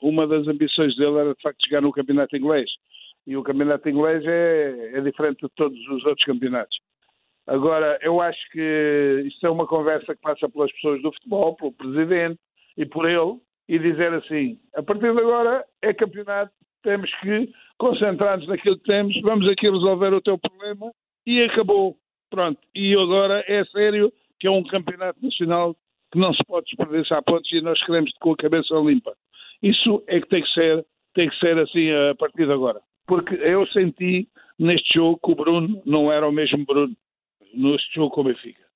uma das ambições dele era de facto chegar no campeonato inglês. E o campeonato inglês é diferente de todos os outros campeonatos. Agora, eu acho que isto é uma conversa que passa pelas pessoas do futebol, pelo presidente e por ele, e dizer assim, a partir de agora é campeonato, temos que concentrar-nos naquilo que temos, vamos aqui resolver o teu problema e acabou. Pronto. E agora é sério que é um campeonato nacional que não se pode desperdiçar pontos e nós queremos com a cabeça limpa. Isso é que tem que ser assim a partir de agora. Porque eu senti neste jogo que o Bruno não era o mesmo Bruno neste jogo com o Benfica.